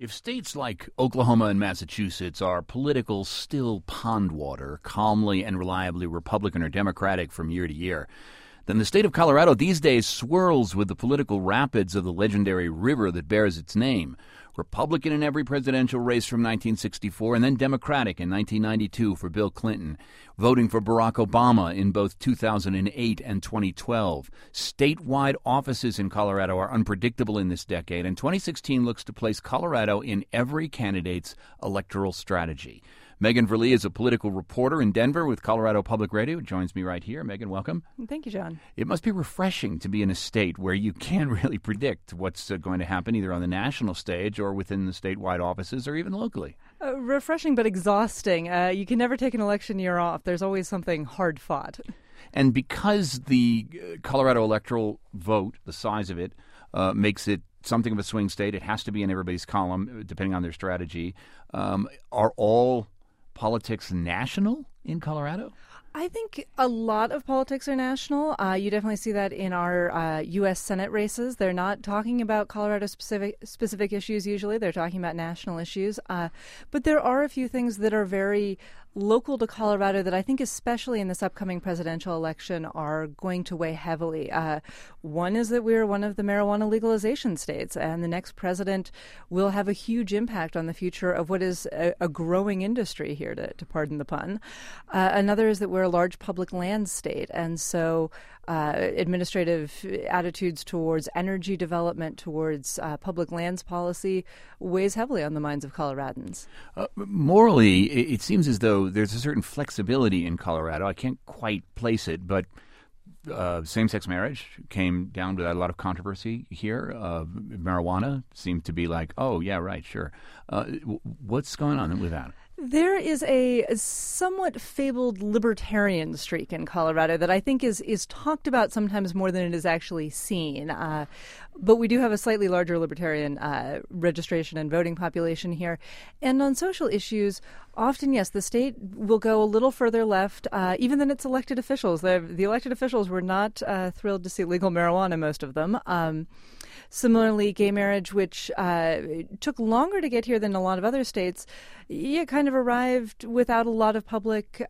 If states like Oklahoma and Massachusetts are political still pond water, calmly and reliably Republican or Democratic from year to year, then the state of Colorado these days swirls with the political rapids of the legendary river that bears its name. Republican in every presidential race from 1964, and then Democratic in 1992 for Bill Clinton, voting for Barack Obama in both 2008 and 2012. Statewide offices in Colorado are unpredictable in this decade, and 2016 looks to place Colorado in every candidate's electoral strategy. Megan Verlee is a political reporter in Denver with Colorado Public Radio. Joins me right here. Megan, welcome. Thank you, John. It must be refreshing to be in a state where you can't really predict what's going to happen either on the national stage or within the statewide offices or even locally. Refreshing but exhausting. You can never take an election year off. There's always something hard fought. And because the Colorado electoral vote, the size of it, makes it something of a swing state, it has to be in everybody's column depending on their strategy. Are all politics national in Colorado? I think a lot of politics are national. You definitely see that in our U.S. Senate races. They're not talking about Colorado-specific issues usually. They're talking about national issues. But there are a few things that are very local to Colorado that I think, especially in this upcoming presidential election, are going to weigh heavily. One is that we're one of the marijuana legalization states, and the next president will have a huge impact on the future of what is a growing industry here, to pardon the pun. Another is that we're a large public land state, and so administrative attitudes towards energy development, towards public lands policy, weighs heavily on the minds of Coloradans. Morally, it seems as though there's a certain flexibility in Colorado. I can't quite place it, but same-sex marriage came down without a lot of controversy here. Marijuana seemed to be like, oh, yeah, right, sure. What's going on with that? There is a somewhat fabled libertarian streak in Colorado that I think is talked about sometimes more than it is actually seen. But we do have a slightly larger libertarian registration and voting population here. And on social issues, often, yes, the state will go a little further left, even than its elected officials. The elected officials were not thrilled to see legal marijuana, most of them. Similarly, gay marriage, which took longer to get here than a lot of other states, it kind of arrived without a lot of public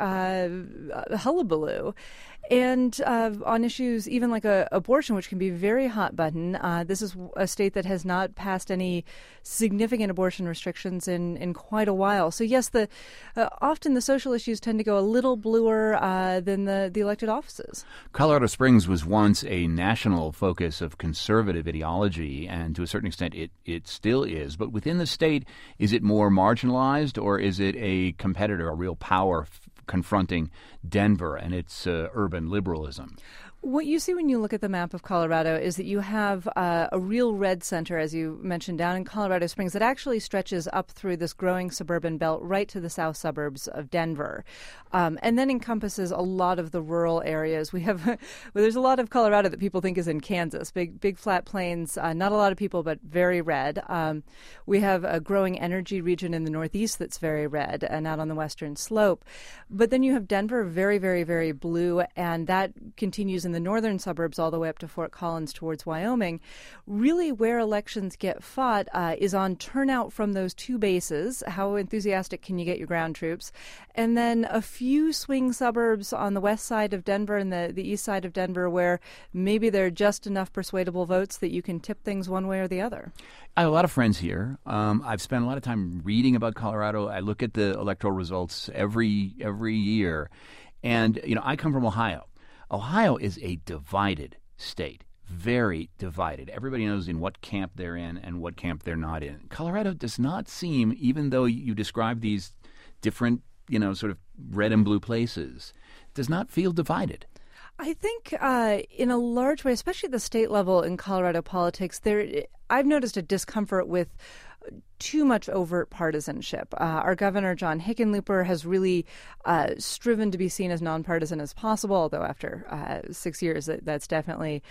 hullabaloo. And on issues even like abortion, which can be very hot button, this is a state that has not passed any significant abortion restrictions in quite a while. So yes, often the social issues tend to go a little bluer than the elected offices. Colorado Springs was once a national focus of conservative ideology, and to a certain extent it still is. But within the state, is it more marginalized, or is it a competitor, a real power confronting Denver and its urban liberalism? What you see when you look at the map of Colorado is that you have a real red center, as you mentioned, down in Colorado Springs that actually stretches up through this growing suburban belt right to the south suburbs of Denver, and then encompasses a lot of the rural areas. We have there's a lot of Colorado that people think is in Kansas, big flat plains, not a lot of people, but very red. We have a growing energy region in the northeast that's very red, and out on the western slope. But then you have Denver, very, very, very blue, and that continues in the northern suburbs all the way up to Fort Collins towards Wyoming. Really where elections get fought is on turnout from those two bases. How enthusiastic can you get your ground troops? And then a few swing suburbs on the west side of Denver and the east side of Denver where maybe there are just enough persuadable votes that you can tip things one way or the other. I have a lot of friends here. I've spent a lot of time reading about Colorado. I look at the electoral results every year. And, I come from Ohio. Ohio is a divided state, very divided. Everybody knows in what camp they're in and what camp they're not in. Colorado does not seem, even though you describe these different, sort of red and blue places, does not feel divided. I think in a large way, especially at the state level in Colorado politics, I've noticed a discomfort with too much overt partisanship. Our governor, John Hickenlooper, has really striven to be seen as nonpartisan as possible, although after 6 years, that's definitely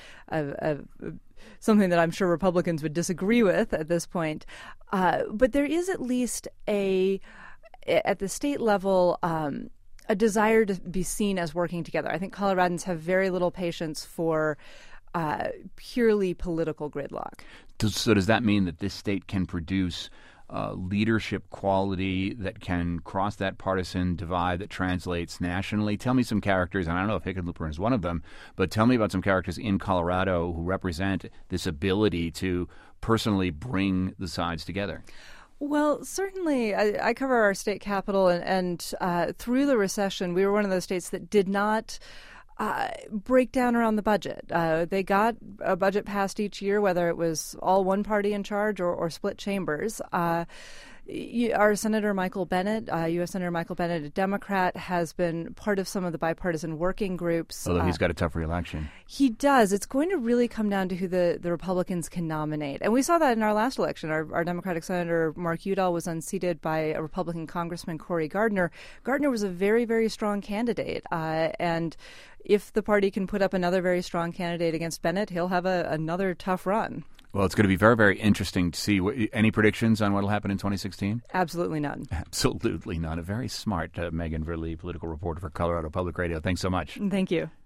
something that I'm sure Republicans would disagree with at this point. But there is at least at the state level, a desire to be seen as working together. I think Coloradans have very little patience for purely political gridlock. So does that mean that this state can produce leadership quality that can cross that partisan divide that translates nationally? Tell me some characters, and I don't know if Hickenlooper is one of them, but tell me about some characters in Colorado who represent this ability to personally bring the sides together. Well, certainly, I cover our state capital, and through the recession, we were one of those states that did not break down around the budget. They got a budget passed each year, whether it was all one party in charge or split chambers. Our Senator Michael Bennet, U.S. Senator Michael Bennet, a Democrat, has been part of some of the bipartisan working groups. Although he's got a tough re-election. He does. It's going to really come down to who the Republicans can nominate. And we saw that in our last election. Our Democratic Senator Mark Udall was unseated by a Republican Congressman, Cory Gardner. Gardner was a very, very strong candidate. And if the party can put up another very strong candidate against Bennet, he'll have another tough run. Well, it's going to be very, very interesting to see. Any predictions on what will happen in 2016? Absolutely none. Absolutely none. A very smart Megan Verlee, political reporter for Colorado Public Radio. Thanks so much. Thank you.